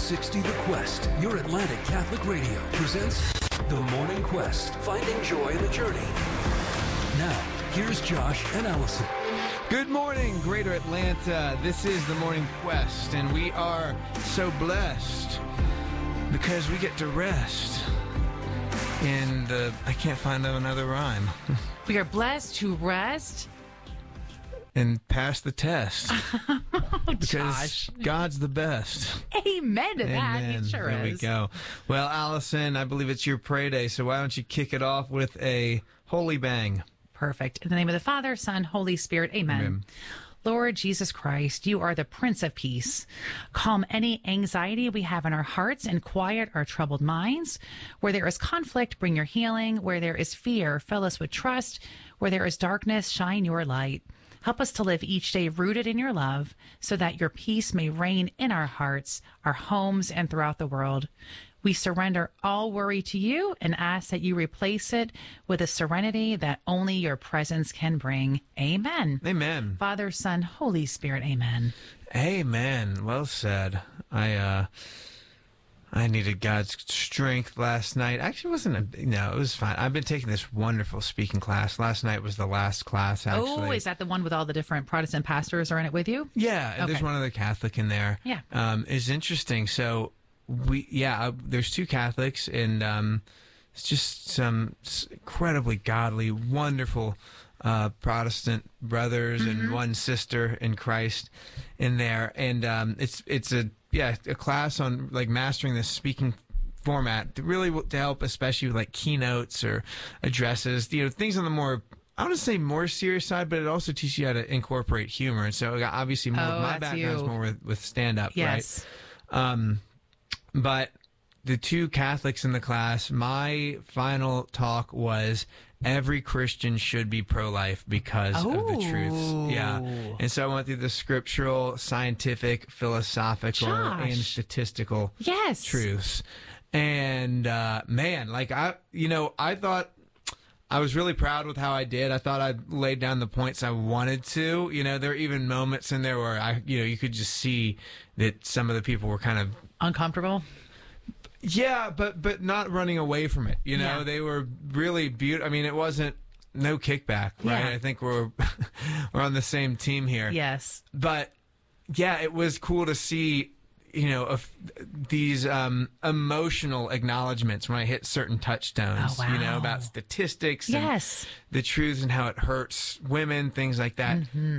360 The Quest, your Atlantic Catholic Radio, presents The Morning Quest, finding joy in the journey. Now, here's Josh and Allison. Good morning, Greater Atlanta. This is The Morning Quest, and we are so blessed because we get to rest in the... I can't find another rhyme. We are blessed to rest and pass the test. Because Josh. God's the best. Amen to that. Amen. He sure There is. we go. Well, Allison, I believe it's your pray day, so why don't you kick it off with a holy bang? Perfect. In the name of the Father, Son, Holy Spirit. Amen. Amen. Lord Jesus Christ, you are the Prince of Peace. Calm any anxiety we have in our hearts and quiet our troubled minds. Where there is conflict, bring your healing. Where there is fear, fill us with trust. Where there is darkness, shine your light. Help us to live each day rooted in your love so that your peace may reign in our hearts, our homes, and throughout the world. We surrender all worry to you and ask that you replace it with a serenity that only your presence can bring. Amen. Amen. Father, Son, Holy Spirit. Amen. Amen. Well said. I needed God's strength last night. Actually, it was fine. I've been taking this wonderful speaking class. Last night was the last class, actually. Oh, is that the one with all the different Protestant pastors are in it with you? Yeah, and there's Okay. one other Catholic in there. Yeah. It's interesting. So, there's two Catholics, and it's just some incredibly godly, wonderful Protestant brothers and one sister in Christ in there. And it's a class on like mastering the speaking format to help, especially with like keynotes or addresses, things on the more, I want to say more serious side, but it also teaches you how to incorporate humor. And so obviously more of my background is more with stand-up, Yes. right? But the two Catholics in the class, my final talk was every Christian should be pro-life because of the truths. Yeah. And so I went through the scriptural, scientific, philosophical, Josh. and statistical Yes. truths. And I thought I was really proud with how I did. I thought I laid down the points I wanted to. There were even moments in there where you could just see that some of the people were kind of Uncomfortable? yeah, but not running away from it. Yeah. They were really beautiful. I mean, it wasn't no kickback, right? Yeah. I think we're on the same team here. Yes. But yeah, it was cool to see, these emotional acknowledgments when I hit certain touchstones, Oh, wow. about statistics Yes. and the truths and how it hurts women, things like that.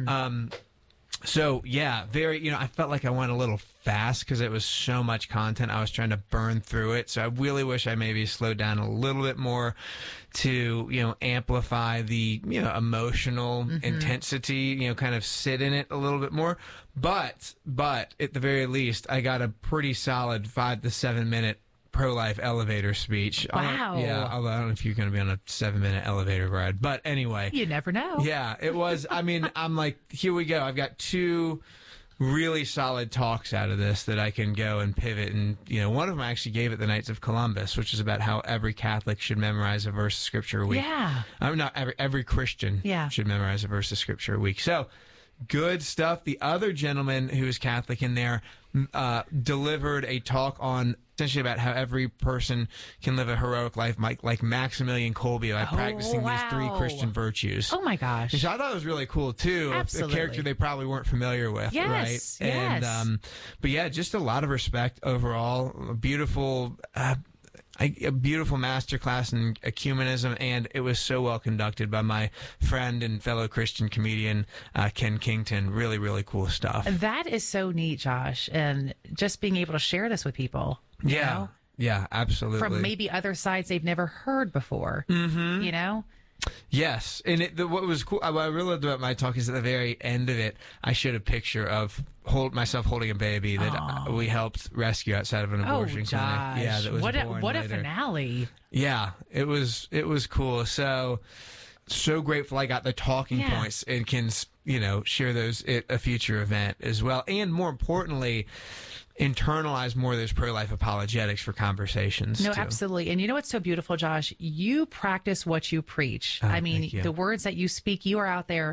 So, yeah, I felt like I went a little fast because it was so much content. I was trying to burn through it. So I really wish I maybe slowed down a little bit more to, amplify the, emotional intensity, kind of sit in it a little bit more. But at the very least, I got a pretty solid 5 to 7 minute pro-life elevator speech. Wow. Although I don't know if you're going to be on a 7-minute elevator ride. But anyway. You never know. Yeah, it was. I mean, I'm like, here we go. I've got 2 really solid talks out of this that I can go and pivot. And, one of them I actually gave at the Knights of Columbus, which is about how every Catholic should memorize a verse of Scripture a week. Yeah. Not every Christian should memorize a verse of Scripture a week. So, good stuff. The other gentleman who is Catholic in there delivered a talk on essentially about how every person can live a heroic life, like Maximilian Kolbe, by practicing these 3 Christian virtues. Oh my gosh. So I thought it was really cool too. Absolutely. A character they probably weren't familiar with, Yes, right? yes. And but yeah, just a lot of respect overall. A beautiful masterclass in ecumenism, and it was so well conducted by my friend and fellow Christian comedian Ken Kington. Really, really cool stuff. That is so neat, Josh. And just being able to share this with people. you know, Yeah, absolutely. from maybe other sides they've never heard before. Mm-hmm. Yes, and what was cool, what I really loved about my talk is at the very end of it, I showed a picture of myself holding a baby that we helped rescue outside of an abortion Josh. clinic. Yeah, that was what born a later. finale. Yeah, it was cool. So grateful I got the talking points and can share those at a future event as well, and more importantly, internalize more of those pro-life apologetics for conversations. No, too. absolutely. And you know what's so beautiful, Josh? You practice what you preach. I mean, thank you. the words that you speak, you are out there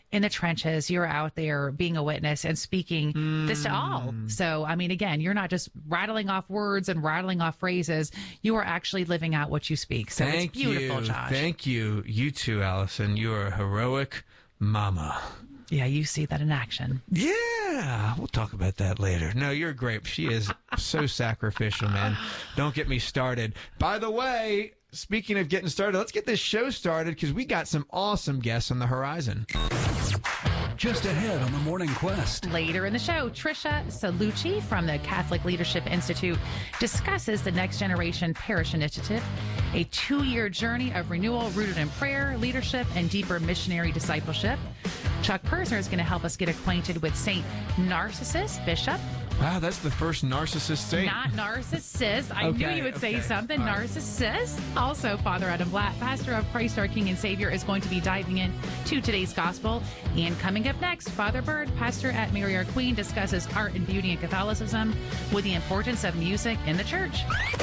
in the trenches. You're out there being a witness and speaking this to all. So, I mean, again, you're not just rattling off words and rattling off phrases. You are actually living out what you speak. So it's beautiful, Josh. Thank you. You too, Allison. You are a heroic mama. Yeah, you see that in action. Yeah, we'll talk about that later. No, you're great. She is so sacrificial, man. Don't get me started. By the way, speaking of getting started, let's get this show started because we got some awesome guests on the horizon. Just ahead on the Morning Quest. Later in the show, Trisha Salucci from the Catholic Leadership Institute discusses the Next Generation Parish Initiative, a 2-year journey of renewal rooted in prayer, leadership, and deeper missionary discipleship. Chuck Persner is going to help us get acquainted with Saint Narcissus Bishop. Wow, that's the first narcissist saint. Not Narcissus. I knew you would say something. Right. Narcissus. Also, Father Adam Blatt, pastor of Christ our King and Savior, is going to be diving in to today's gospel. And coming up next, Father Bird, pastor at Mary Our Queen, discusses art and beauty in Catholicism with the importance of music in the church.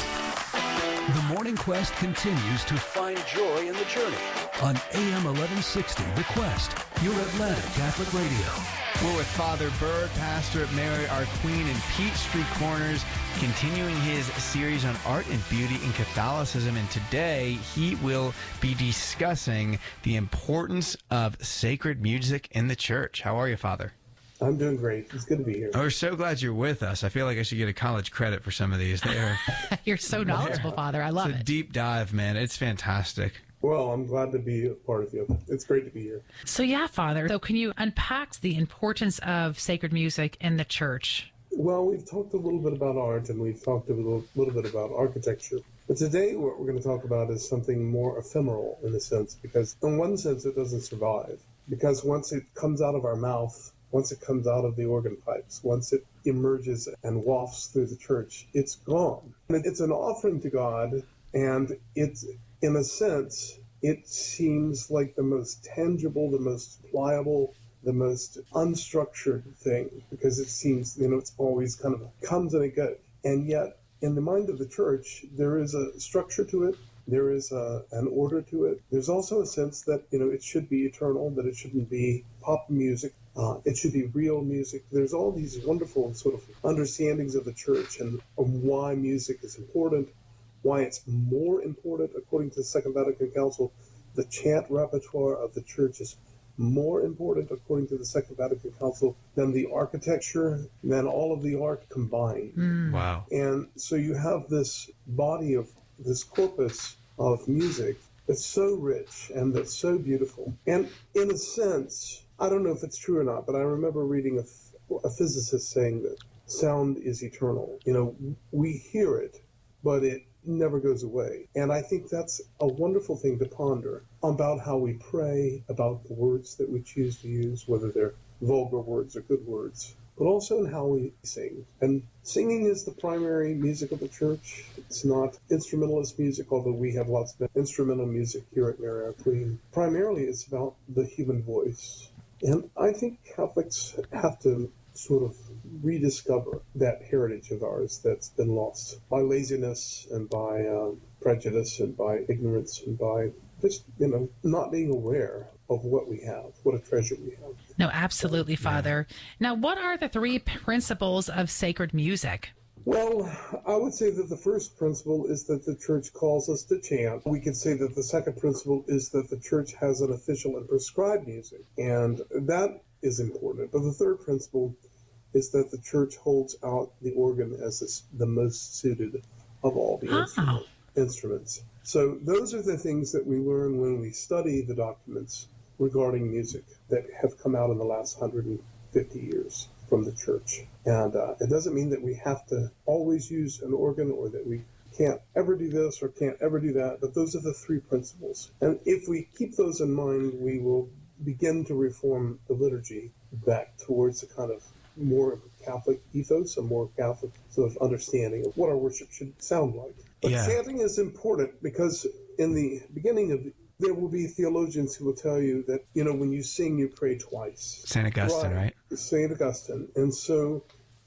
The Morning Quest continues to find joy in the journey on AM 1160 The Quest, your Atlanta Catholic Radio. We're with Father Bird, pastor at Mary Our Queen in Peachtree Corners, continuing his series on art and beauty in Catholicism. And today he will be discussing the importance of sacred music in the church. How are you, Father? I'm doing great. It's good to be here. We're so glad you're with us. I feel like I should get a college credit for some of these. You're so knowledgeable, Father. I love it. It's a deep dive, man. It's fantastic. Well, I'm glad to be a part of you. It's great to be here. So, yeah, Father. So can you unpack the importance of sacred music in the church? Well, we've talked a little bit about art and we've talked a little bit about architecture. But today what we're going to talk about is something more ephemeral in a sense, because in one sense it doesn't survive. Because once it comes out of our mouth, once it comes out of the organ pipes, once it emerges and wafts through the church, it's gone. And it's an offering to God, and it's, in a sense, it seems like the most tangible, the most pliable, the most unstructured thing, because it seems, it's always kind of comes and it goes. And yet, in the mind of the church, there is a structure to it. There is an order to it. There's also a sense that, it should be eternal, that it shouldn't be pop music. It should be real music. There's all these wonderful sort of understandings of the church and why music is important, why it's more important, according to the Second Vatican Council. The chant repertoire of the church is more important, according to the Second Vatican Council, than the architecture, than all of the art combined. Wow. And so you have this body of this corpus of music that's so rich and that's so beautiful. And in a sense, I don't know if it's true or not, but I remember reading a physicist saying that sound is eternal. We hear it, but it never goes away. And I think that's a wonderful thing to ponder about how we pray, about the words that we choose to use, whether they're vulgar words or good words, but also in how we sing. And singing is the primary music of the church. It's not instrumentalist music, although we have lots of instrumental music here at Mary Our Queen. Primarily, it's about the human voice. And I think Catholics have to sort of rediscover that heritage of ours that's been lost by laziness and by prejudice and by ignorance and by just, not being aware of what we have, what a treasure we have. No, absolutely, Father. Yeah. Now, what are the 3 principles of sacred music? Well, I would say that the first principle is that the church calls us to chant. We could say that the second principle is that the church has an official and prescribed music, and that is important. But the third principle is that the church holds out the organ as the most suited of all the instruments. So those are the things that we learn when we study the documents regarding music that have come out in the last 150 years from the church. And it doesn't mean that we have to always use an organ or that we can't ever do this or can't ever do that, but those are the 3 principles. And if we keep those in mind, we will begin to reform the liturgy back towards a kind of more Catholic ethos, a more Catholic sort of understanding of what our worship should sound like. But chanting is important because in the beginning of there will be theologians who will tell you that, when you sing, you pray twice. St. Augustine, right? St. Augustine. And so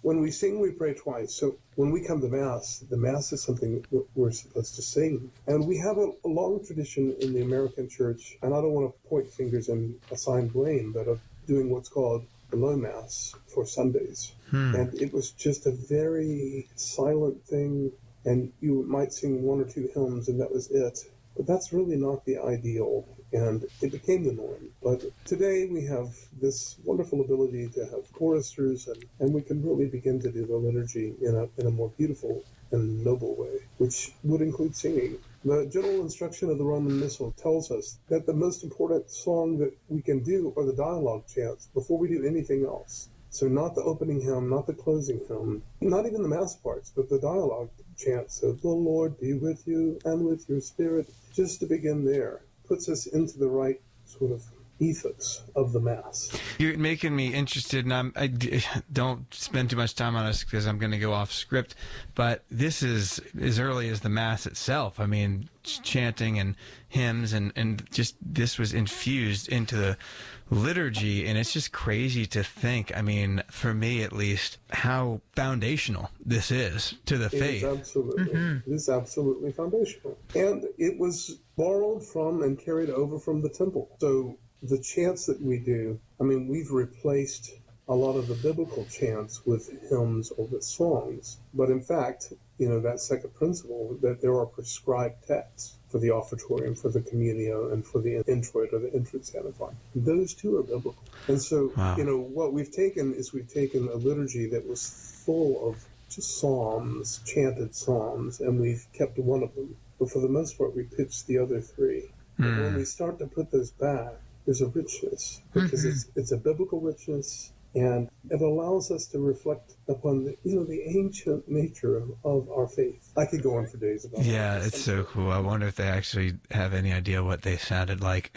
when we sing, we pray twice. So when we come to Mass, the Mass is something we're supposed to sing. And we have a long tradition in the American church, and I don't want to point fingers and assign blame, but of doing what's called the Low Mass for Sundays. And it was just a very silent thing, and you might sing one or two hymns, and that was it. But that's really not the ideal, and it became the norm. But today we have this wonderful ability to have choristers, and we can really begin to do the liturgy in a more beautiful and noble way, which would include singing. The general instruction of the Roman Missal tells us that the most important song that we can do are the dialogue chants before we do anything else. So not the opening hymn, not the closing hymn, not even the Mass parts, but the dialogue chants of the Lord be with you and with your spirit, just to begin there, puts us into the right sort of ethos of the Mass. You're making me interested, and I don't spend too much time on this because I'm going to go off script, but this is as early as the Mass itself. I mean, chanting and hymns, and just this was infused into the liturgy, and it's just crazy to think, I mean, for me at least, how foundational this is to the faith. It is absolutely foundational. And it was borrowed from and carried over from the temple. So the chants that we do, I mean, we've replaced a lot of the biblical chants with hymns or with songs. But in fact, that second principle, that there are prescribed texts for the offertorium, for the communio, and for the introit or the entrance antiphon. Those two are biblical. And so, what we've taken is we've taken a liturgy that was full of just psalms, chanted psalms, and we've kept one of them. But for the most part, we pitched the other three. And when we start to put those back, there's a richness, because it's a biblical richness, and it allows us to reflect upon the ancient nature of our faith. I could go on for days about that. Yeah, it's so cool. I wonder if they actually have any idea what they sounded like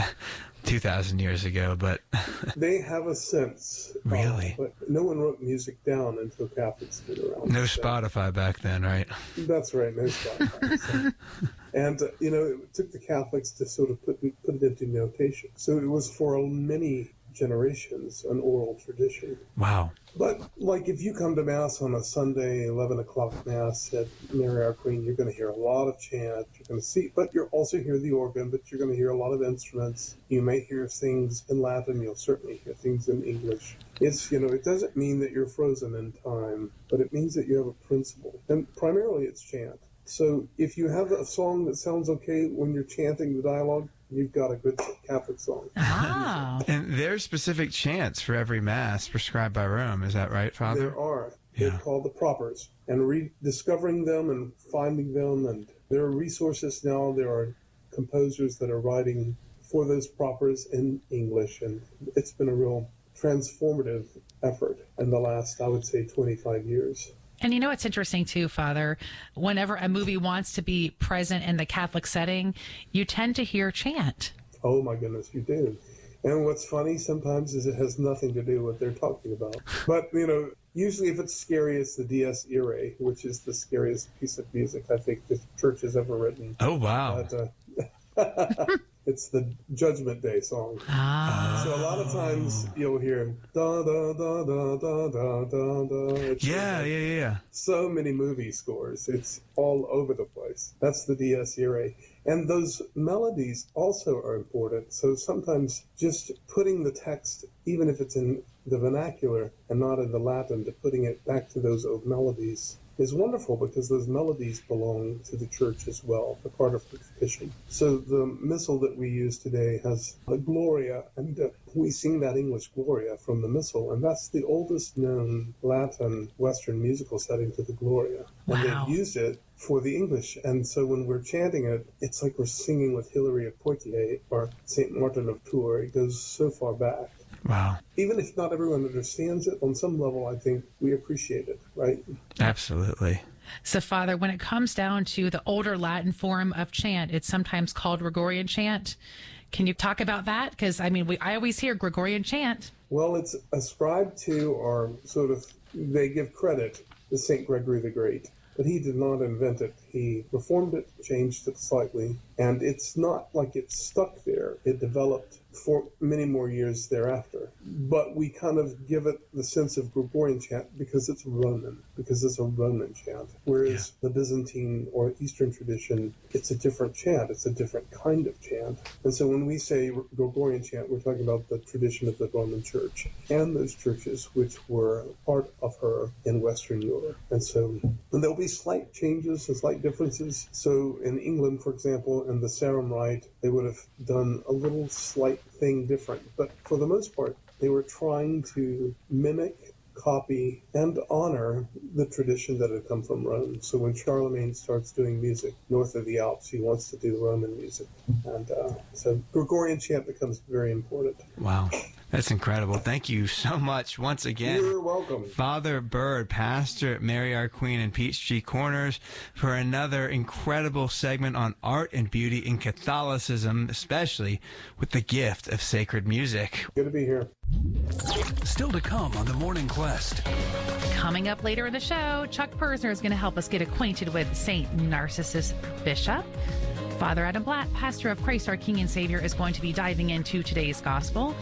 2,000 years ago, but they have a sense. Really? But no one wrote music down until Catholics came around. No Spotify back then, right? That's right, no Spotify. And, it took the Catholics to sort of put it into notation. So it was for many generations an oral tradition. Wow. But, if you come to Mass on a Sunday, 11 o'clock Mass at Mary Our Queen, you're going to hear a lot of chant. You're going to see, but you'll also hear the organ, but you're going to hear a lot of instruments. You may hear things in Latin. You'll certainly hear things in English. It's, it doesn't mean that you're frozen in time, but it means that you have a principle. And primarily it's chant. So if you have a song that sounds okay when you're chanting the dialogue, you've got a good Catholic song. Ah. And there's specific chants for every Mass prescribed by Rome. Is that right, Father? There are. They're called the propers. And rediscovering them and finding them. And there are resources now. There are composers that are writing for those propers in English. And it's been a real transformative effort in the last, I would say, 25 years. And it's interesting too, Father, whenever a movie wants to be present in the Catholic setting, you tend to hear chant. Oh my goodness, you do. And what's funny sometimes is it has nothing to do with what they're talking about. But, usually if it's scary, it's the Dies Irae, which is the scariest piece of music I think the church has ever written. Oh, wow. But, it's the Judgment Day song. Ah. So a lot of times you'll hear da da da da da da da da. Yeah. So many movie scores. It's all over the place. That's the Dies Irae. And those melodies also are important. So sometimes just putting the text, even if it's in the vernacular and not in the Latin, to putting it back to those old melodies is wonderful, because those melodies belong to the church as well, a part of the tradition. So the missal that we use today has a Gloria, and we sing that English Gloria from the missal, and that's the oldest known Latin Western musical setting to the Gloria. Wow. And they've used it for the English, and so when we're chanting it, it's like we're singing with Hilary of Poitiers or St. Martin of Tours. It goes so far back. Wow. Even if not everyone understands it, on some level, I think we appreciate it, right? Absolutely. So, Father, when it comes down to the older Latin form of chant, it's sometimes called Gregorian chant. Can you talk about that? Because, I always hear Gregorian chant. Well, it's ascribed to, or sort of, they give credit to St. Gregory the Great. But he did not invent it. He reformed it, changed it slightly, and it's not like it stuck there. It developed for many more years thereafter. but we kind of give it the sense of Gregorian chant because it's a Roman chant. Whereas the Byzantine or Eastern tradition, it's a different chant. It's a different kind of chant. And so when we say Gregorian chant, we're talking about the tradition of the Roman Church and those churches which were part of her in Western Europe. And there'll be slight changes and slight differences. So in England, for example, in the Sarum Rite, they would have done a little slight thing different. But for the most part, they were trying to mimic, copy, and honor the tradition that had come from Rome. So when Charlemagne starts doing music north of the Alps, he wants to do Roman music. And so Gregorian chant becomes very important. Wow. That's incredible. Thank you so much once again. You're welcome. Father Bird, pastor at Mary Our Queen in Peachtree Corners, for another incredible segment on art and beauty in Catholicism, especially with the gift of sacred music. Good to be here. Still to come on the Morning Quest. Coming up later in the show, Chuck Persner is going to help us get acquainted with St. Narcissus Bishop. Father Adam Blatt, pastor of Christ our King and Savior, is going to be diving into today's gospel.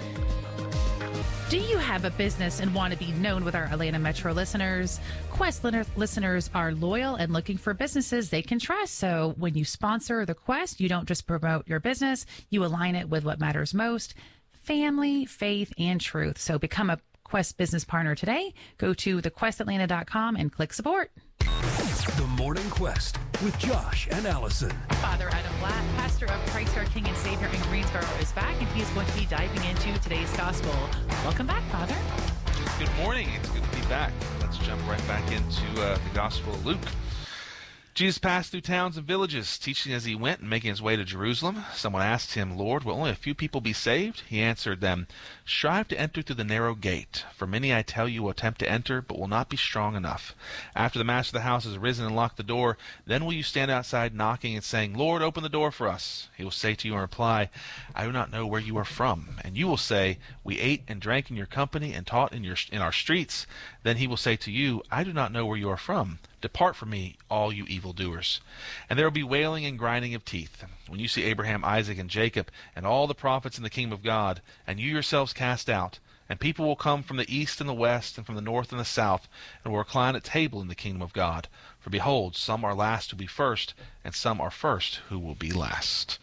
Do you have a business and want to be known with our Atlanta Metro listeners? Quest listeners are loyal and looking for businesses they can trust. So when you sponsor the Quest, you don't just promote your business, you align it with what matters most: family, faith, and truth. So become a Quest business partner today. Go to thequestatlanta.com and click support. The Morning Quest with Josh and Allison. Father Adam Blatt, pastor of Christ our King and Savior in Greensboro, is back, and he's going to be diving into today's gospel. Welcome back, Father. Good morning. It's good to be back. Let's jump right back into the Gospel of Luke. Jesus passed through towns and villages, teaching as he went and making his way to Jerusalem. Someone asked him, "Lord, will only a few people be saved?" He answered them, "Strive to enter through the narrow gate. For many, I tell you, will attempt to enter, but will not be strong enough. After the master of the house has risen and locked the door, then will you stand outside knocking and saying, 'Lord, open the door for us.' He will say to you in reply, 'I do not know where you are from.' And you will say, 'We ate and drank in your company and taught in our streets.' Then he will say to you, 'I do not know where you are from. Depart from me, all you evildoers.' And there will be wailing and grinding of teeth when you see Abraham, Isaac, and Jacob, and all the prophets in the kingdom of God, and you yourselves cast out. And people will come from the east and the west, and from the north and the south, and will recline at table in the kingdom of God. For behold, some are last who will be first, and some are first who will be last."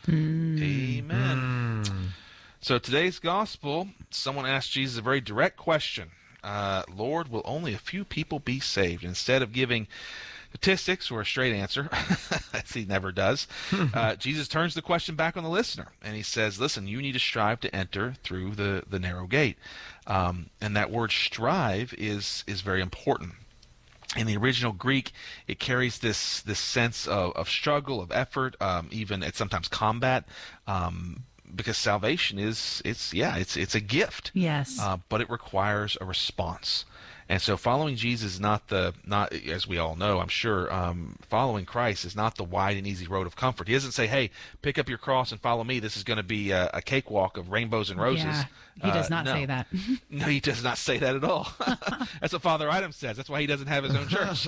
Amen. So today's gospel, someone asked Jesus a very direct question. Lord, will only a few people be saved? Instead of giving statistics or a straight answer, as he never does, Jesus turns the question back on the listener, and he says, listen, you need to strive to enter through the narrow gate. And that word strive is very important. In the original Greek, it carries this sense of struggle, of effort, even it's sometimes combat. Because salvation it's a gift. Yes. But it requires a response. And so following Jesus is not as we all know, I'm sure, following Christ is not the wide and easy road of comfort. He doesn't say, hey, pick up your cross and follow me. This is going to be a cakewalk of rainbows and roses. Yeah, he does not no. say that. No, he does not say that at all. That's what Father Adam says. That's why he doesn't have his own church.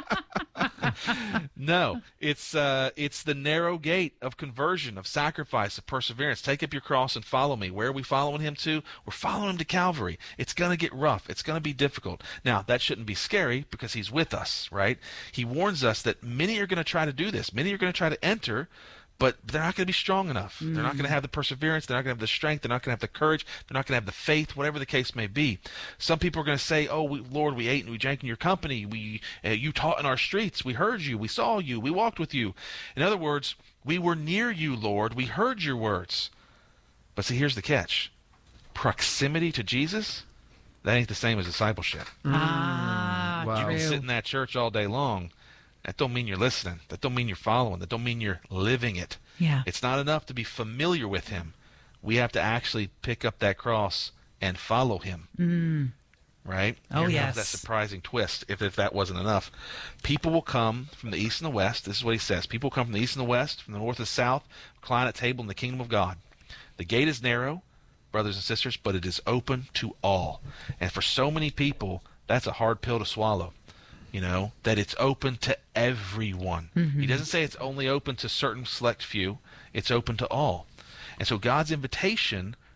No, it's the narrow gate of conversion, of sacrifice, of perseverance. Take up your cross and follow me. Where are we following him to? We're following him to Calvary. It's going to get rough. It's going to be difficult. Now, that shouldn't be scary because he's with us, right? He warns us that many are going to try to do this. Many are going to try to enter, but they're not going to be strong enough. They're not going to have the perseverance. They're not going to have the strength. They're not going to have the courage. They're not going to have the faith, whatever the case may be. Some people are going to say, oh, Lord, we ate and we drank in your company. You taught in our streets. We heard you. We saw you. We walked with you. In other words, we were near you, Lord. We heard your words. But see, here's the catch. Proximity to Jesus, that ain't the same as discipleship. Wow. You True. can sit in that church all day long. That don't mean you're listening. That don't mean you're following. That don't mean you're living it. Yeah. It's not enough to be familiar with him. We have to actually pick up that cross and follow him. Right? Oh, Here yes. comes that surprising twist, if that wasn't enough. People will come from the east and the west. This is what he says. People will come from the east and the west, from the north and south, recline at table in the kingdom of God. The gate is narrow, brothers and sisters, but it is open to all. And for so many people, that's a hard pill to swallow. You know, that it's open to everyone. He doesn't say it's only open to certain select few. It's open to all. And so God's invitation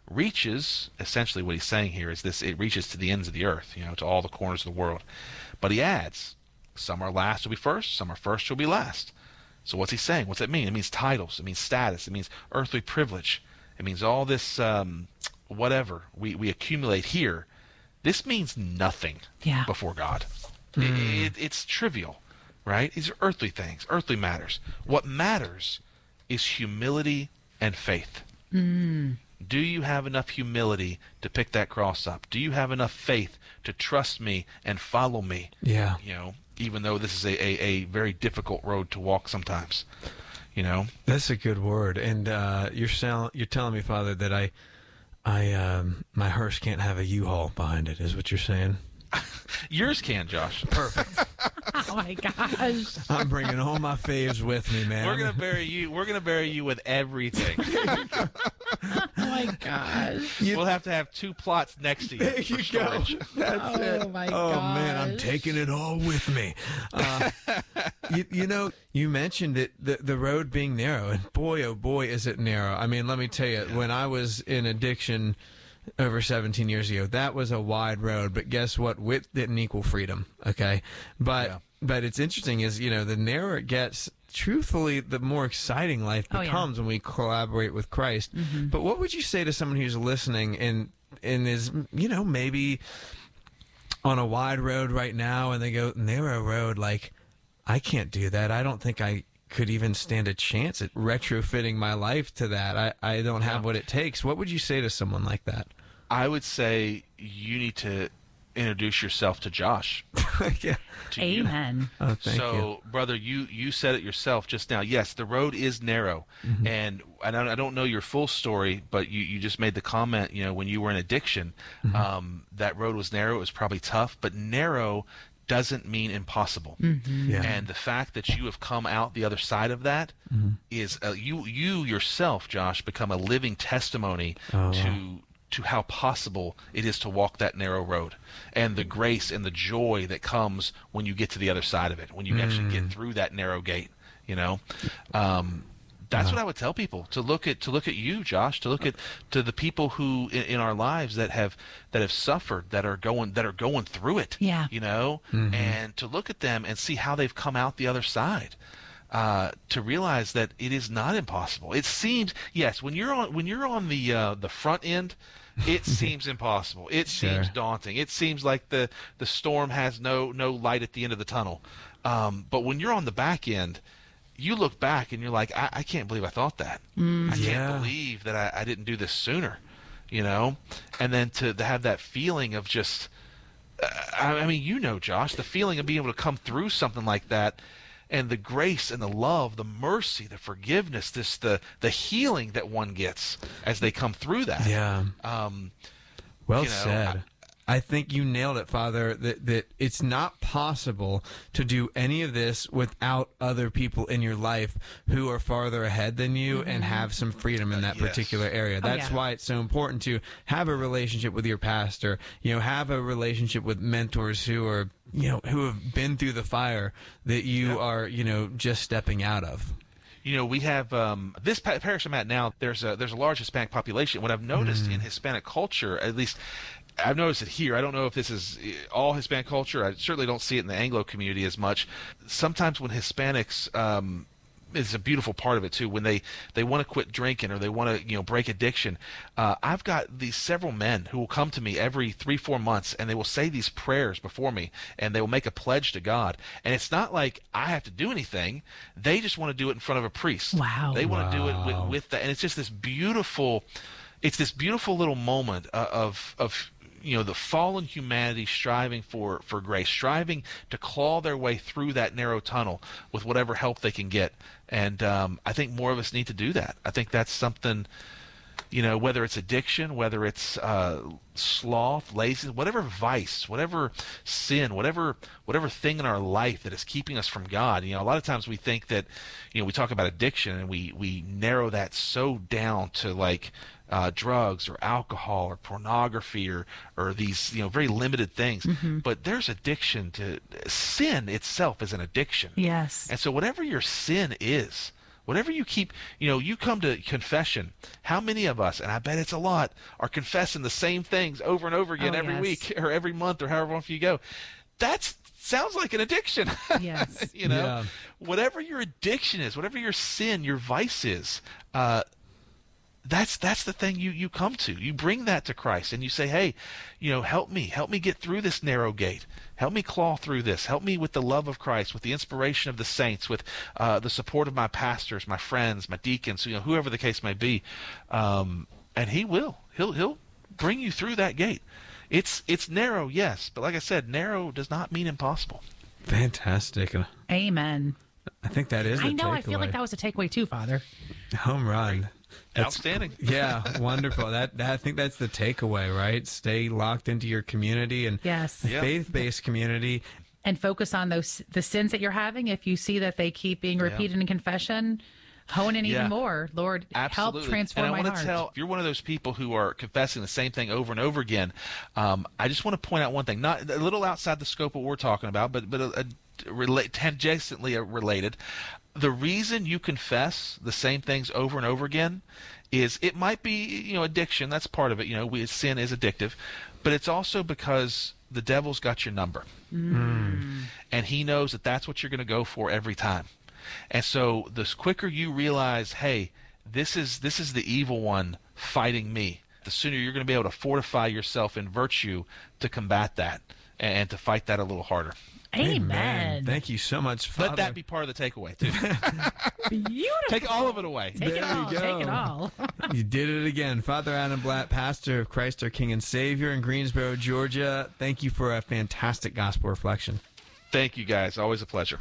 reaches, essentially what he's saying here is this: it reaches to the ends of the earth, to all the corners of the world. But he adds, some are last will be first, some are first will be last. So what's he saying? What's it mean? It means titles, it means status, it means earthly privilege, it means all this whatever we accumulate here. This means nothing before God. It's trivial, right? These are earthly things, earthly matters. What matters is humility and faith. Do you have enough humility to pick that cross up? Do you have enough faith to trust me and follow me? Yeah. Even though this is a very difficult road to walk sometimes. That's a good word. And you're telling me, Father, that my hearse can't have a U-Haul behind it, is what you're saying? Yours can, Josh. Perfect. Oh my gosh! I'm bringing all my faves with me, man. We're gonna bury you. We're gonna bury you with everything. Oh my gosh! We'll have to have 2 plots next to you There for you storage. go. That's it. Oh my Oh gosh! man, I'm taking it all with me. You mentioned it, the road being narrow, and boy, oh boy, is it narrow. I mean, let me tell you, when I was in addiction over 17 years ago, that was a wide road, but guess what? Width didn't equal freedom, okay? But it's interesting is, the narrower it gets, truthfully, the more exciting life becomes when we collaborate with Christ. But what would you say to someone who's listening and is, maybe on a wide road right now, and they go, narrow road, like, I can't do that. I don't think I could even stand a chance at retrofitting my life to that. I don't have what it takes. What would you say to someone like that? I would say you need to introduce yourself to Josh. Yeah. Amen. Oh, thank you. So, brother, you said it yourself just now. Yes, the road is narrow, and I don't know your full story, but you just made the comment. When you were in addiction, that road was narrow. It was probably tough, but narrow doesn't mean impossible. Yeah. And the fact that you have come out the other side of that is you yourself, Josh, become a living testimony to how possible it is to walk that narrow road, and the grace and the joy that comes when you get to the other side of it, when you actually get through that narrow gate. That's what I would tell people, to look at you, Josh, to look at the people who in our lives that have suffered, that are going through it. Yeah. And to look at them and see how they've come out the other side. To realize that it is not impossible. It seems, yes, when you're on the front end, it seems impossible. It seems daunting. It seems like the storm has no light at the end of the tunnel. But when you're on the back end, you look back and you're like, I can't believe I thought that. I can't believe that I didn't do this sooner, And then to have that feeling of just, Josh, the feeling of being able to come through something like that, and the grace and the love, the mercy, the forgiveness, the healing that one gets as they come through that. Yeah. Well said. I think you nailed it, Father, that it's not possible to do any of this without other people in your life who are farther ahead than you and have some freedom in that particular area. That's why it's so important to have a relationship with your pastor, have a relationship with mentors who are, who have been through the fire that you are, just stepping out of. We have this parish I'm at now. There's a large Hispanic population. What I've noticed in Hispanic culture, at least I've noticed it here. I don't know if this is all Hispanic culture. I certainly don't see it in the Anglo community as much. Sometimes when Hispanics, it's a beautiful part of it too, when they want to quit drinking or they want to break addiction. I've got these several men who will come to me every 3-4 months, and they will say these prayers before me, and they will make a pledge to God. And it's not like I have to do anything. They just want to do it in front of a priest. Wow. They want to do it with that, and it's just this beautiful. It's this beautiful little moment of the fallen humanity striving for grace, striving to claw their way through that narrow tunnel with whatever help they can get. And I think more of us need to do that. I think that's something, whether it's addiction, whether it's sloth, laziness, whatever vice, whatever sin, whatever thing in our life that is keeping us from God. A lot of times we think that, we talk about addiction and we narrow that so down to like drugs or alcohol or pornography or these very limited things. But there's addiction to sin itself is an addiction. Yes. And so whatever your sin is, Whatever you keep, you come to confession. How many of us, and I bet it's a lot, are confessing the same things over and over again every week or every month or however often you go? That sounds like an addiction. Yes. Yeah. Whatever your addiction is, whatever your sin, your vice is, that's the thing you come to. You bring that to Christ and you say, hey, help me get through this narrow gate. Help me claw through this. Help me with the love of Christ, with the inspiration of the saints, with the support of my pastors, my friends, my deacons, whoever the case may be. And he'll bring you through that gate. It's narrow, yes, but like I said, narrow does not mean impossible. Fantastic. Amen. I think that is. I know. I feel like that was a takeaway too, Father. Home run. Outstanding. Yeah, wonderful. I think that's the takeaway, right? Stay locked into your community and faith-based community, and focus on the sins that you're having. If you see that they keep being repeated in confession, hone in even more. Lord, absolutely. Help transform my heart. And I want to tell, if you're one of those people who are confessing the same thing over and over again, I just want to point out one thing, not a little outside the scope of what we're talking about, but tangentially related. The reason you confess the same things over and over again is it might be, addiction. That's part of it. Sin is addictive, but it's also because the devil's got your number, and he knows that that's what you're going to go for every time. And so the quicker you realize, hey, this is the evil one fighting me, the sooner you're going to be able to fortify yourself in virtue to combat that and to fight that a little harder. Amen. Thank you so much, Father. Let that be part of the takeaway, too. Beautiful. Take all of it away. Take it all. You did it again. Father Adam Blatt, pastor of Christ our King and Savior in Greensboro, Georgia. Thank you for a fantastic gospel reflection. Thank you, guys. Always a pleasure.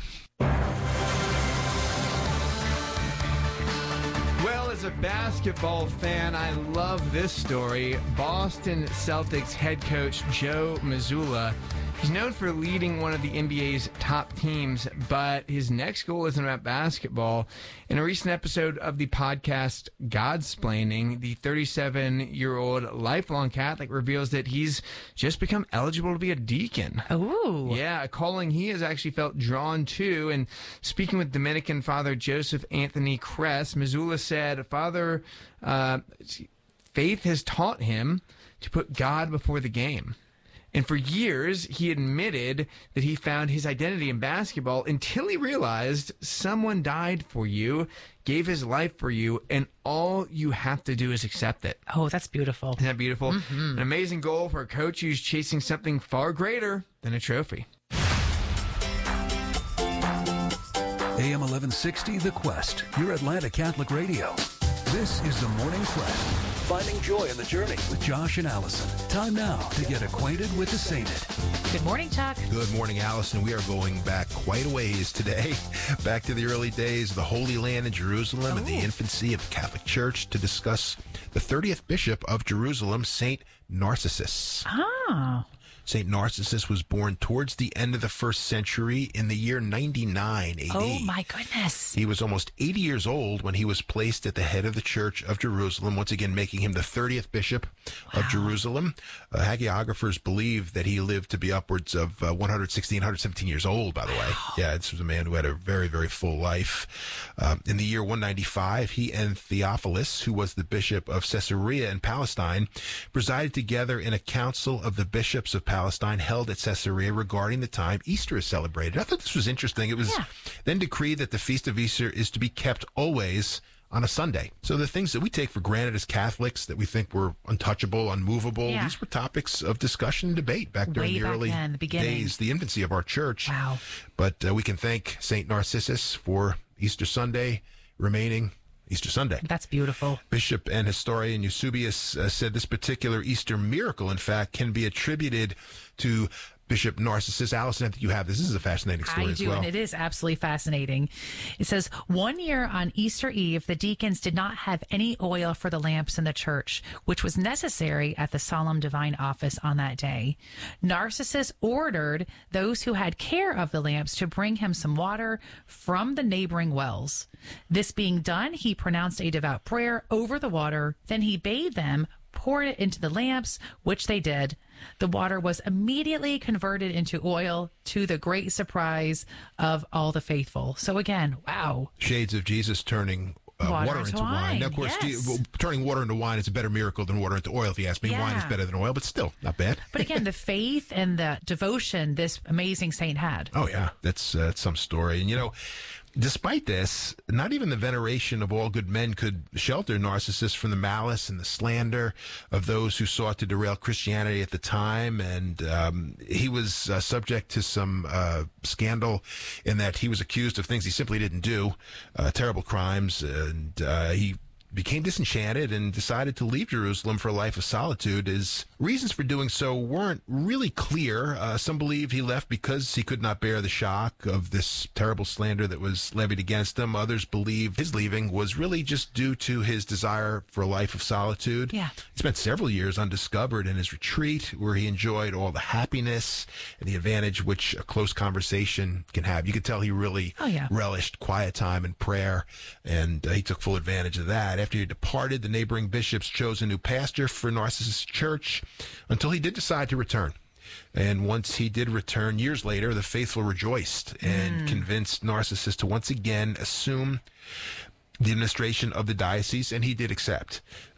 Well, as a basketball fan, I love this story. Boston Celtics head coach Joe Mazzulla. He's known for leading one of the NBA's top teams, but his next goal isn't about basketball. In a recent episode of the podcast Godsplaining, the 37-year-old lifelong Catholic reveals that he's just become eligible to be a deacon. Ooh. Yeah, a calling he has actually felt drawn to. And speaking with Dominican Father Joseph Anthony Kress, Mazzulla said, Father, faith has taught him to put God before the game. And for years, he admitted that he found his identity in basketball until he realized someone died for you, gave his life for you, and all you have to do is accept it. Oh, that's beautiful. Isn't that beautiful? Mm-hmm. An amazing goal for a coach who's chasing something far greater than a trophy. AM 1160, The Quest, your Atlanta Catholic Radio. This is the Morning Quest, finding joy in the journey with Josh and Allison. Time now to get acquainted with the sainted. Good morning, Chuck. Good morning, Allison. We are going back quite a ways today, back to the early days of the Holy Land in Jerusalem and the infancy of the Catholic Church to discuss the 30th Bishop of Jerusalem, St. Narcissus. Ah. St. Narcissus was born towards the end of the first century in the year 99 AD. Oh, my goodness. He was almost 80 years old when he was placed at the head of the Church of Jerusalem, once again making him the 30th Bishop of Jerusalem. Hagiographers believe that he lived to be upwards of 116, 117 years old, by the way. Yeah, this was a man who had a very, very full life. In the year 195, he and Theophilus, who was the Bishop of Caesarea in Palestine, presided together in a council of the bishops of Palestine held at Caesarea regarding the time Easter is celebrated. I thought this was interesting. It was then decreed that the Feast of Easter is to be kept always on a Sunday. So the things that we take for granted as Catholics that we think were untouchable, unmovable, these were topics of discussion and debate back during the early days, the infancy of our church. Wow. But we can thank St. Narcissus for Easter Sunday remaining Easter Sunday. That's beautiful. Bishop and historian Eusebius said this particular Easter miracle, in fact, can be attributed to Bishop Narcissus. Allison, I think you have this. This is a fascinating story as well. And it is absolutely fascinating. It says, one year on Easter Eve, the deacons did not have any oil for the lamps in the church, which was necessary at the solemn divine office on that day. Narcissus ordered those who had care of the lamps to bring him some water from the neighboring wells. This being done, he pronounced a devout prayer over the water. Then he bade them poured it into the lamps, which they did. The water was immediately converted into oil, to the great surprise of all the faithful. So again, wow. Shades of Jesus turning water into wine. Now, of course, yes. Turning water into wine is a better miracle than water into oil, if you ask me. Yeah. Wine is better than oil, but still not bad. But again, the faith and the devotion this amazing saint had. Oh, yeah. That's some story. And, despite this, not even the veneration of all good men could shelter Narcissus from the malice and the slander of those who sought to derail Christianity at the time. And he was subject to some scandal in that he was accused of things he simply didn't do, terrible crimes, and he became disenchanted and decided to leave Jerusalem for a life of solitude. His reasons for doing so weren't really clear. Some believe he left because he could not bear the shock of this terrible slander that was levied against him. Others believe his leaving was really just due to his desire for a life of solitude. Yeah. He spent several years undiscovered in his retreat, where he enjoyed all the happiness and the advantage which a close conversation can have. You could tell he really relished quiet time and prayer, and he took full advantage of that. After he departed, the neighboring bishops chose a new pastor for Narcissus Church until he did decide to return. And once he did return, years later, the faithful rejoiced and convinced Narcissus to once again assume the administration of the diocese, and he did accept.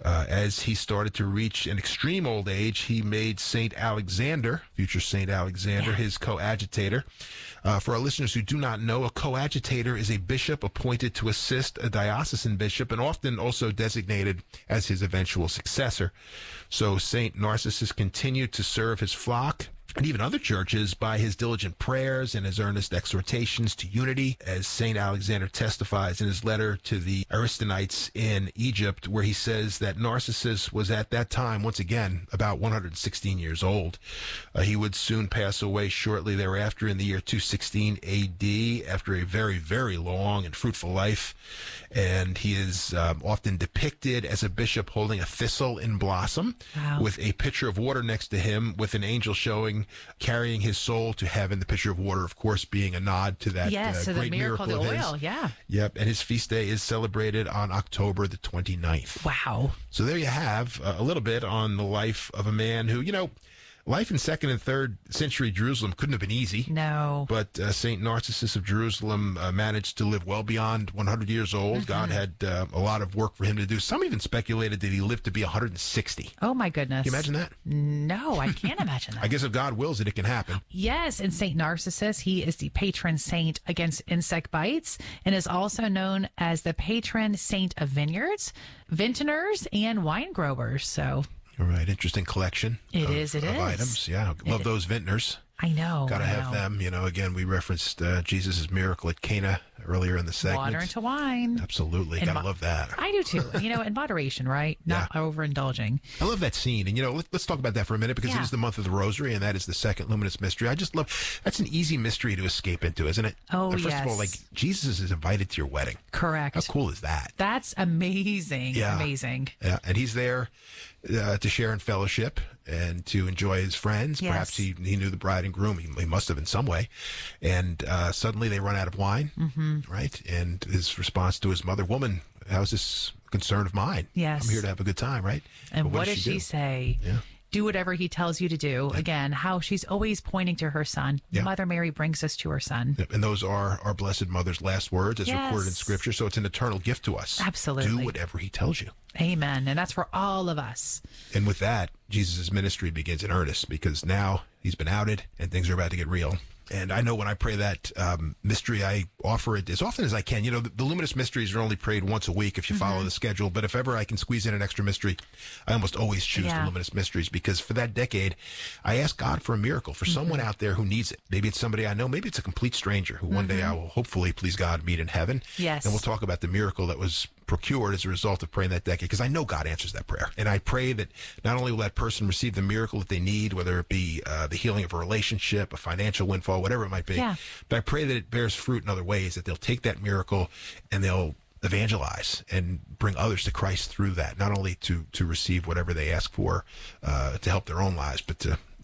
As he started to reach an extreme old age, he made St. Alexander, future St. Alexander, his coadjutor. For our listeners who do not know, a coadjutor is a bishop appointed to assist a diocesan bishop and often also designated as his eventual successor. So St. Narcissus continued to serve his flock and even other churches by his diligent prayers and his earnest exhortations to unity, as St. Alexander testifies in his letter to the Aristanites in Egypt, where he says that Narcissus was at that time, once again, about 116 years old. He would soon pass away shortly thereafter in the year 216 A.D. after a very, very long and fruitful life. And he is often depicted as a bishop holding a thistle in blossom with a pitcher of water next to him, with an angel carrying his soul to heaven. The pitcher of water, of course, being a nod to that to great the miracle of the oil. Yep, and his feast day is celebrated on October the 29th. Wow. So there you have a little bit on the life of a man who, life in 2nd and 3rd century Jerusalem couldn't have been easy. No. But St. Narcissus of Jerusalem managed to live well beyond 100 years old. God had a lot of work for him to do. Some even speculated that he lived to be 160. Oh, my goodness. Can you imagine that? No, I can't imagine that. I guess if God wills it, it can happen. Yes, and St. Narcissus, he is the patron saint against insect bites and is also known as the patron saint of vineyards, vintners, and wine growers. So... All right, interesting collection. It of is. Items. Yeah, love those vintners. I know. Gotta have them. Again, we referenced Jesus' miracle at Cana earlier in the segment. Water into wine. Absolutely. Gotta love that. I do too. In moderation, right? Not overindulging. I love that scene. And, let's talk about that for a minute, because it is the month of the Rosary, and that is the second luminous mystery. I just love, that's an easy mystery to escape into, isn't it? Oh, First of all, Jesus is invited to your wedding. Correct. How cool is that? That's amazing. Yeah. Amazing. Yeah. And he's there to share in fellowship and to enjoy his friends. Yes. Perhaps he knew the bride and groom. He must have in some way. And suddenly they run out of wine, right? And his response to his mother, "Woman, how's this concern of mine? Yes. I'm here to have a good time," right? And but what does she say? Yeah. Do whatever he tells you to do. Again, how she's always pointing to her son. Yeah. Mother Mary brings us to her son. And those are our Blessed Mother's last words as recorded in Scripture. So it's an eternal gift to us. Absolutely. Do whatever he tells you. Amen. And that's for all of us. And with that, Jesus' ministry begins in earnest, because now he's been outed and things are about to get real. And I know when I pray that mystery, I offer it as often as I can. The luminous mysteries are only prayed once a week if you follow the schedule. But if ever I can squeeze in an extra mystery, I almost always choose the luminous mysteries, because for that decade, I asked God for a miracle for someone out there who needs it. Maybe it's somebody I know. Maybe it's a complete stranger who one day I will hopefully, please God, meet in heaven. Yes. And we'll talk about the miracle that was procured as a result of praying that decade, because I know God answers that prayer. And I pray that not only will that person receive the miracle that they need, whether it be the healing of a relationship, a financial windfall, whatever it might be, but I pray that it bears fruit in other ways, that they'll take that miracle and they'll evangelize and bring others to Christ through that, not only to receive whatever they ask for to help their own lives, but to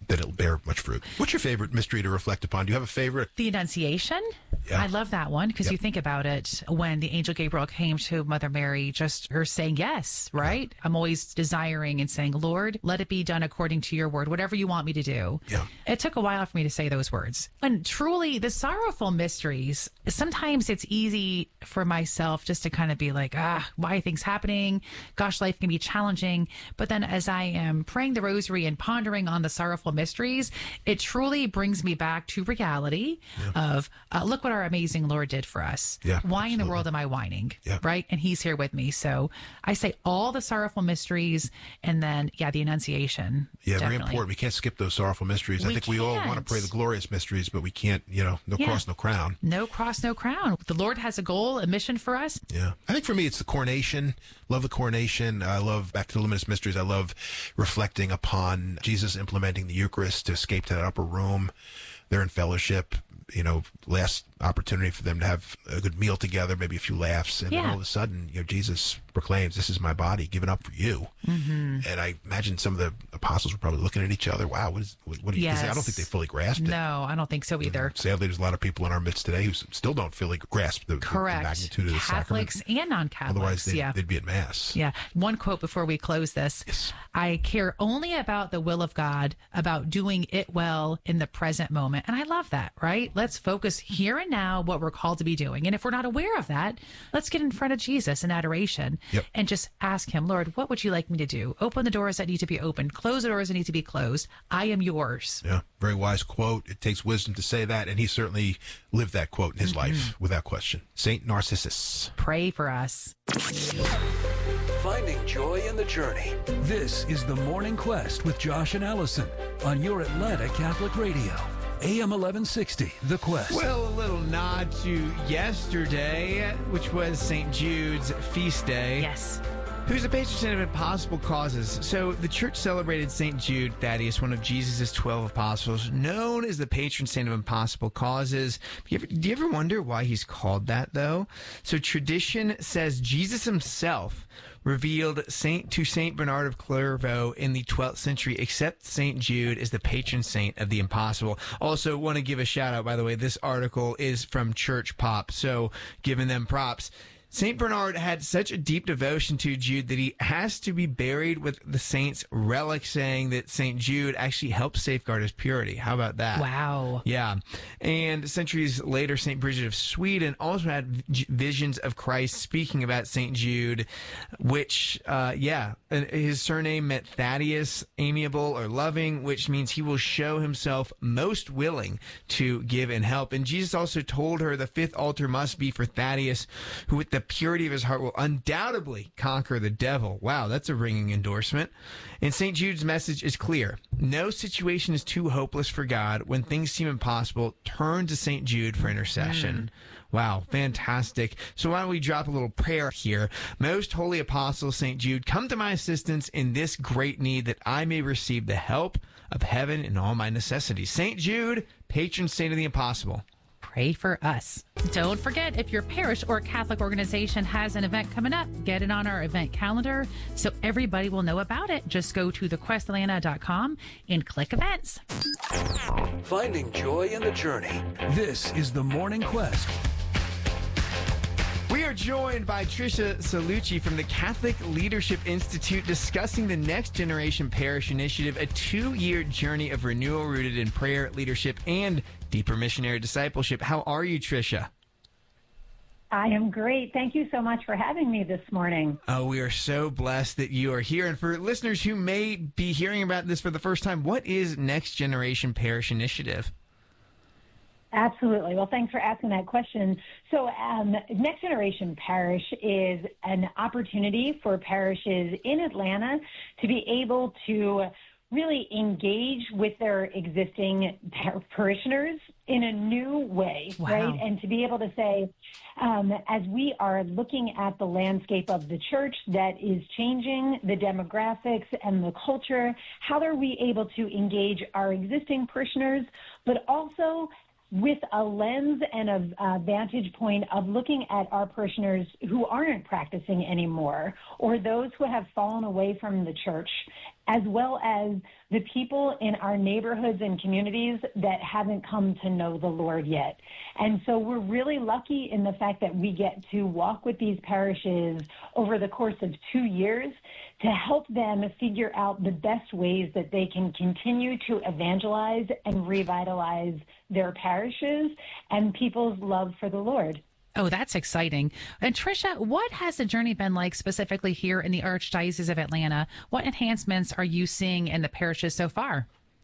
that it'll bear much fruit. What's your favorite mystery to reflect upon? Do you have a favorite? The Annunciation. Yeah. I love that one because you think about it when the angel Gabriel came to Mother Mary, just her saying yes, right? I'm always desiring and saying, Lord, let it be done according to your word, whatever you want me to do. Yeah. It took a while for me to say those words. And truly, the sorrowful mysteries, sometimes it's easy for myself just to kind of be like, why are things happening? Gosh, life can be challenging. But then as I am praying the rosary and pondering on the sorrowful mysteries, it truly brings me back to reality of, look what our amazing Lord did for us. Yeah, Why in the world am I whining? Yeah. Right? And he's here with me. So I say all the sorrowful mysteries and then, the Annunciation. Yeah, definitely. very important. We can't skip those sorrowful mysteries. I think we all want to pray the glorious mysteries, but we can't, no cross, no crown. No cross, no crown. The Lord has a goal, a mission for us. Yeah. I think for me, it's the coronation. Love the coronation. I love, back to the luminous mysteries, I love reflecting upon Jesus implementing the Eucharist to escape to that upper room. They're in fellowship, last opportunity for them to have a good meal together, maybe a few laughs. And then all of a sudden, Jesus proclaims, this is my body given up for you. Mm-hmm. And I imagine some of the apostles were probably looking at each other. Wow, what do you I don't think they fully grasped it. No, I don't think so either. Sadly, there's a lot of people in our midst today who still don't fully grasp the magnitude of the Catholics sacrament. And non-Catholics. Otherwise, they'd be at Mass. Yeah. One quote before we close this. Yes. I care only about the will of God, about doing it well in the present moment. And I love that, right? Let's focus here and now what we're called to be doing. And if we're not aware of that, let's get in front of Jesus in adoration and just ask him, Lord, what would you like me to do? Open the doors that need to be opened. Close the doors that need to be closed. I am yours. Yeah. Very wise quote. It takes wisdom to say that. And he certainly lived that quote in his life without question. Saint Narcissus. Pray for us. Finding joy in the journey. This is The Morning Quest with Josh and Allison on your Atlanta Catholic Radio. AM 1160, The Quest. Well, a little nod to yesterday, which was St. Jude's feast day. Yes. Who's the patron saint of impossible causes. So the church celebrated St. Jude Thaddeus, one of Jesus' 12 apostles, known as the patron saint of impossible causes. Do you ever wonder why he's called that, though? So tradition says Jesus himself revealed to Saint Bernard of Clairvaux in the 12th century, except Saint Jude is the patron saint of the impossible. Also, want to give a shout out, by the way, this article is from Church Pop, so giving them props. St. Bernard had such a deep devotion to Jude that he has to be buried with the saint's relic, saying that St. Jude actually helped safeguard his purity. How about that? Wow. Yeah. And centuries later, St. Bridget of Sweden also had visions of Christ speaking about St. Jude, which, his surname meant Thaddeus, amiable or loving, which means he will show himself most willing to give and help. And Jesus also told her the fifth altar must be for Thaddeus, who with the purity of his heart will undoubtedly conquer the devil. Wow, that's a ringing endorsement. And St. Jude's message is clear. No situation is too hopeless for God. When things seem impossible, turn to St. Jude for intercession. Wow, fantastic. So why don't we drop a little prayer here? Most holy apostle St. Jude, come to my assistance in this great need that I may receive the help of heaven in all my necessities. St. Jude, patron saint of the impossible. Pray for us. Don't forget, if your parish or Catholic organization has an event coming up, get it on our event calendar so everybody will know about it. Just go to thequestatlanta.com and click events. Finding joy in the journey. This is The Morning Quest. We are joined by Tricia Salucci from the Catholic Leadership Institute discussing the Next Generation Parish Initiative, a 2-year journey of renewal rooted in prayer, leadership, and deeper missionary discipleship. How are you, Tricia? I am great. Thank you so much for having me this morning. Oh, we are so blessed that you are here. And for listeners who may be hearing about this for the first time, what is Next Generation Parish Initiative? Absolutely. Well, thanks for asking that question. So Next Generation Parish is an opportunity for parishes in Atlanta to be able to really engage with their existing parishioners in a new way, right? And to be able to say, as we are looking at the landscape of the church that is changing, the demographics and the culture, how are we able to engage our existing parishioners, but also with a lens and a vantage point of looking at our parishioners who aren't practicing anymore, or those who have fallen away from the church, as well as the people in our neighborhoods and communities that haven't come to know the Lord yet. And so we're really lucky in the fact that we get to walk with these parishes over the course of 2 years to help them figure out the best ways that they can continue to evangelize and revitalize their parishes and people's love for the Lord. Oh, that's exciting. And Tricia, what has the journey been like specifically here in the Archdiocese of Atlanta? What enhancements are you seeing in the parishes so far?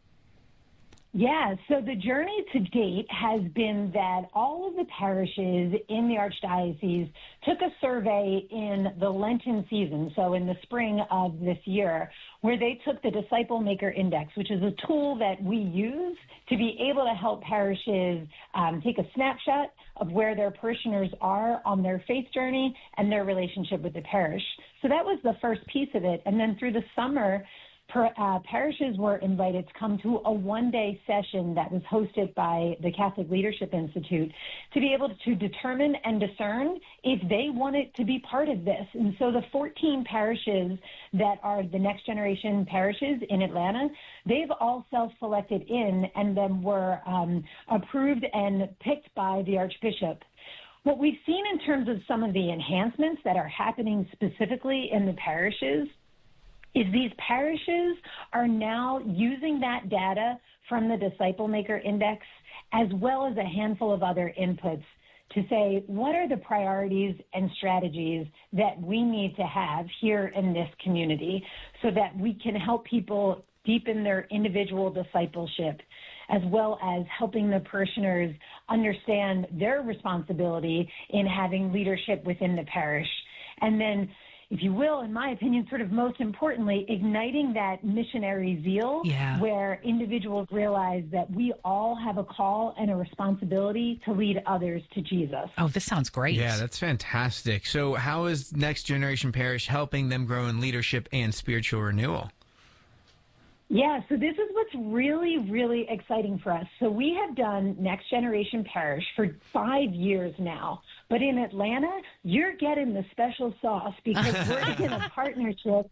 Yeah, so the journey to date has been that all of the parishes in the Archdiocese took a survey in the Lenten season, so in the spring of this year, where they took the Disciple Maker Index, which is a tool that we use to be able to help parishes take a snapshot of where their parishioners are on their faith journey and their relationship with the parish. So that was the first piece of it. And then through the summer, parishes were invited to come to a one-day session that was hosted by the Catholic Leadership Institute to be able to determine and discern if they wanted to be part of this. And so the 14 parishes that are the next generation parishes in Atlanta, they've all self-selected in and then were approved and picked by the Archbishop. What we've seen in terms of some of the enhancements that are happening specifically in the parishes is these parishes are now using that data from the Disciple Maker Index as well as a handful of other inputs to say, what are the priorities and strategies that we need to have here in this community so that we can help people deepen their individual discipleship, as well as helping the parishioners understand their responsibility in having leadership within the parish. And then, if you will, in my opinion, sort of most importantly, igniting that missionary zeal where individuals realize that we all have a call and a responsibility to lead others to Jesus. Oh, this sounds great. Yeah, that's fantastic. So how is Next Generation Parish helping them grow in leadership and spiritual renewal? Yeah, so this is what's really, really exciting for us. So we have done Next Generation Parish for 5 years now. But in Atlanta, you're getting the special sauce because we're in a partnership.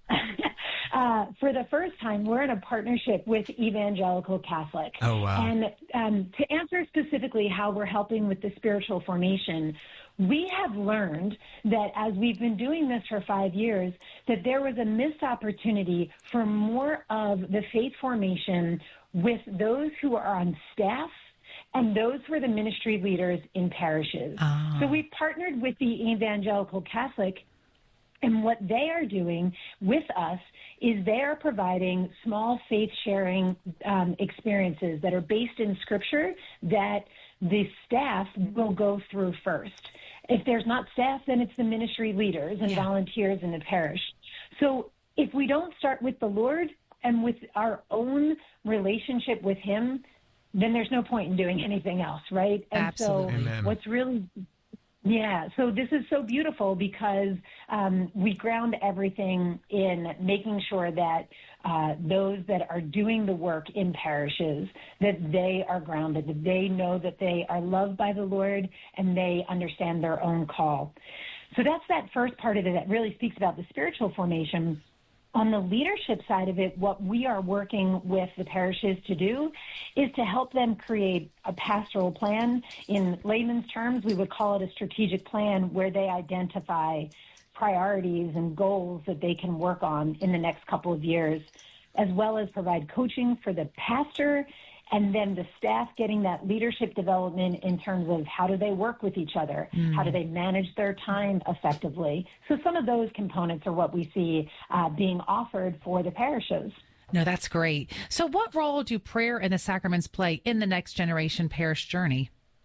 For the first time, we're in a partnership with Evangelical Catholic. Oh, wow. And to answer specifically how we're helping with the spiritual formation, we have learned that as we've been doing this for 5 years, that there was a missed opportunity for more of the faith formation with those who are on staff and those who are the ministry leaders in parishes. Oh. So we partnered with the Evangelical Catholic, and what they are doing with us is they are providing small faith-sharing experiences that are based in Scripture that the staff will go through first. If there's not staff, then it's the ministry leaders and volunteers in the parish. So if we don't start with the Lord and with our own relationship with Him, then there's no point in doing anything else, right? And Absolutely. so Amen. what's really... Yeah, so this is so beautiful because we ground everything in making sure that those that are doing the work in parishes, that they are grounded, that they know that they are loved by the Lord and they understand their own call. So that's that first part of it that really speaks about the spiritual formation. On the leadership side of it, what we are working with the parishes to do is to help them create a pastoral plan. In layman's terms, we would call it a strategic plan where they identify priorities and goals that they can work on in the next couple of years, as well as provide coaching for the pastor and then the staff getting that leadership development in terms of how do they work with each other? How do they manage their time effectively? So some of those components are what we see being offered for the parishes. No, that's great. So what role do prayer and the sacraments play in the Next Generation Parish journey?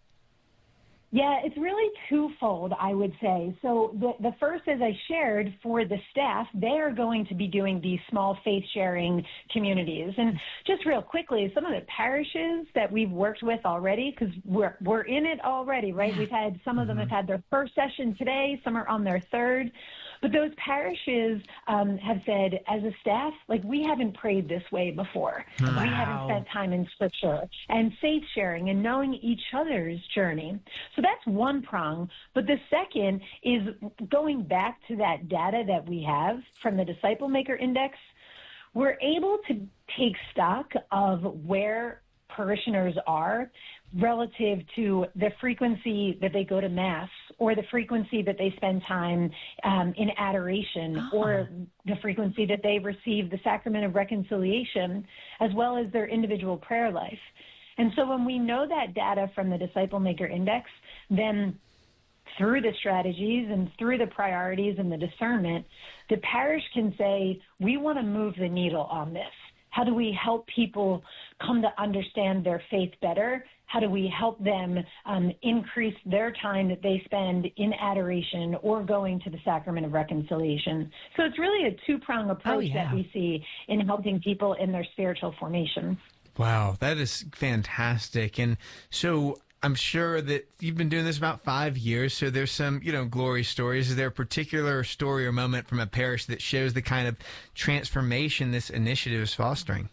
Yeah, it's really twofold, I would say. So the first, as I shared, for the staff, they are going to be doing these small faith-sharing communities. And just real quickly, some of the parishes that we've worked with already, because we're in it already, right? We've had, some of them have had their first session today, some are on their third. But those parishes have said, as a staff, like, we haven't prayed this way before. Wow. We haven't spent time in Scripture and faith sharing and knowing each other's journey. So that's one prong. But the second is going back to that data that we have from the Disciple Maker Index. We're able to take stock of where parishioners are relative to the frequency that they go to Mass or the frequency that they spend time in adoration or the frequency that they receive the sacrament of reconciliation, as well as their individual prayer life. And so when we know that data from the Disciple Maker Index, then through the strategies and through the priorities and the discernment, the parish can say, we want to move the needle on this. How do we help people come to understand their faith better? How do we help them increase their time that they spend in adoration or going to the sacrament of reconciliation? So it's really a two-pronged approach that we see in helping people in their spiritual formation. Wow, that is fantastic. And so I'm sure that you've been doing this about 5 years, so there's some, glory stories. Is there a particular story or moment from a parish that shows the kind of transformation this initiative is fostering?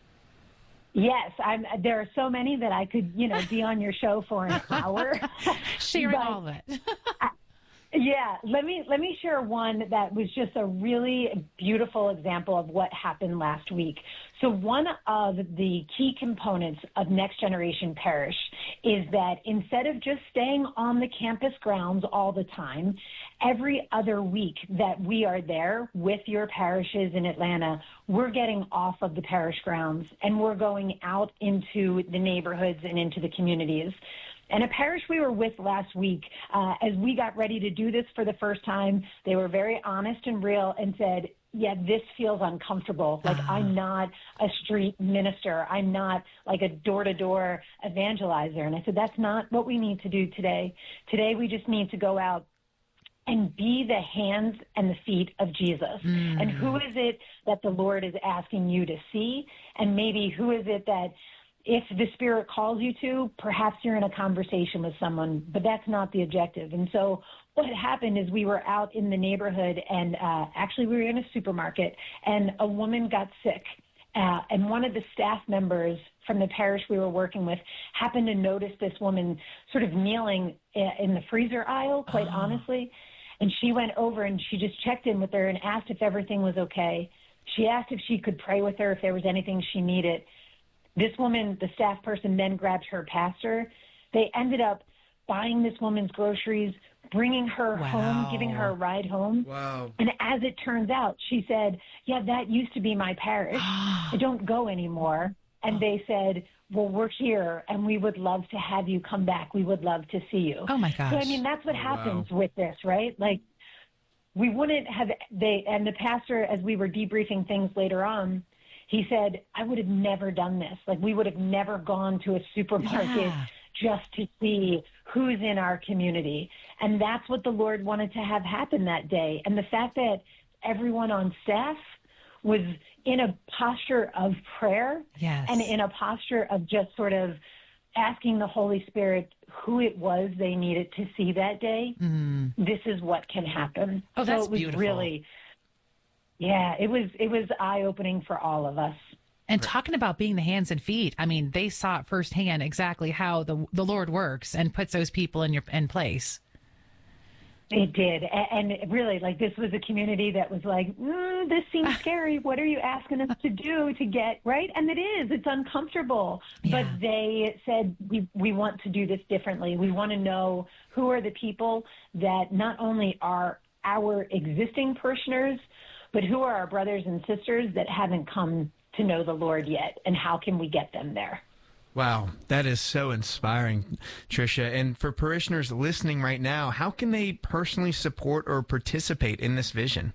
Yes, there are so many that I could, be on your show for an hour. Sharing all of it. Yeah, let me share one that was just a really beautiful example of what happened last week. So one of the key components of Next Generation Parish is that instead of just staying on the campus grounds all the time, every other week that we are there with your parishes in Atlanta, we're getting off of the parish grounds and we're going out into the neighborhoods and into the communities. And a parish we were with last week, as we got ready to do this for the first time, they were very honest and real and said, yeah, this feels uncomfortable. Like, I'm not a street minister. I'm not like a door-to-door evangelizer. And I said, that's not what we need to do today. Today, we just need to go out and be the hands and the feet of Jesus. And who is it that the Lord is asking you to see? And maybe who is it that, if the Spirit calls you to, perhaps you're in a conversation with someone, but that's not the objective. And so what happened is we were out in the neighborhood, and actually we were in a supermarket, and a woman got sick. And one of the staff members from the parish we were working with happened to notice this woman sort of kneeling in the freezer aisle, quite honestly. And she went over and she just checked in with her and asked if everything was okay. She asked if she could pray with her, if there was anything she needed. This woman, the staff person, then grabbed her pastor. They ended up buying this woman's groceries, bringing her home, giving her a ride home. Wow. And as it turns out, she said, yeah, that used to be my parish. I don't go anymore. And they said, well, we're here, and we would love to have you come back. We would love to see you. Oh, my gosh. So, I mean, that's what happens with this, right? Like, we wouldn't have, and the pastor, as we were debriefing things later on, he said, I would have never done this. Like, we would have never gone to a supermarket just to see who's in our community. And that's what the Lord wanted to have happen that day. And the fact that everyone on staff was in a posture of prayer and in a posture of just sort of asking the Holy Spirit who it was they needed to see that day, this is what can happen. Oh, that's so it was beautiful. Really, yeah, it was eye-opening for all of us. And talking about being the hands and feet, I mean, they saw it firsthand exactly how the Lord works and puts those people in place. It did. And really, like, this was a community that was like, this seems scary. What are you asking us to do to get, right? And it is. It's uncomfortable. Yeah. But they said, we want to do this differently. We want to know who are the people that not only are our existing parishioners, but who are our brothers and sisters that haven't come to know the Lord yet, and how can we get them there? Wow, that is so inspiring, Tricia. And for parishioners listening right now, how can they personally support or participate in this vision?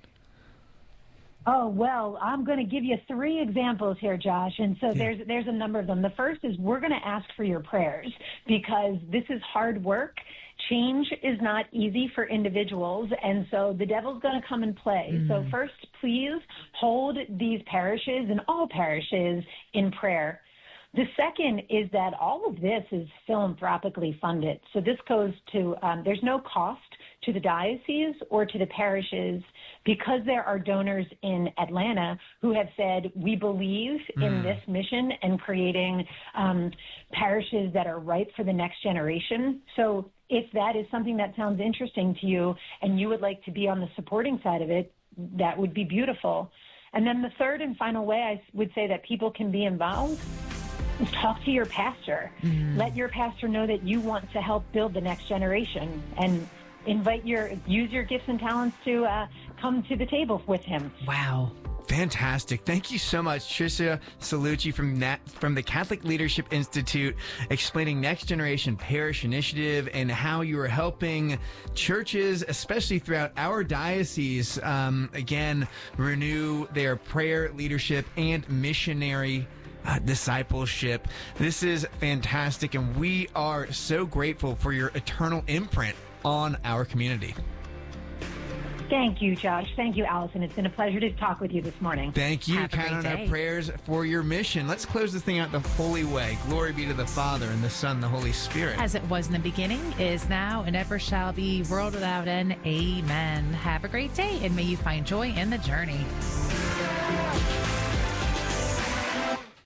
Oh, well, I'm going to give you 3 examples here, Josh. And so there's a number of them. The first is we're going to ask for your prayers, because this is hard work. Change is not easy for individuals, and so the devil's going to come and play. So first, please hold these parishes and all parishes in prayer. The second is that all of this is philanthropically funded. So this goes to, there's no cost to the diocese or to the parishes, because there are donors in Atlanta who have said, we believe in this mission and creating parishes that are ripe for the next generation. So if that is something that sounds interesting to you and you would like to be on the supporting side of it, that would be beautiful. And then the third and final way I would say that people can be involved is talk to your pastor. Let your pastor know that you want to help build the next generation, and use your gifts and talents to come to the table with him. Wow. Fantastic. Thank you so much, Tricia Salucci from the Catholic Leadership Institute, explaining Next Generation Parish Initiative and how you are helping churches, especially throughout our diocese, again, renew their prayer leadership and missionary discipleship. This is fantastic, and we are so grateful for your eternal imprint on our community. Thank you, Josh. Thank you, Allison. It's been a pleasure to talk with you this morning. Thank you. Have a Count great on day. our prayers for your mission. Let's close this thing out the holy way. Glory be to the Father, and the Son, and the Holy Spirit. As it was in the beginning, is now, and ever shall be, world without end. Amen. Have a great day, and may you find joy in the journey.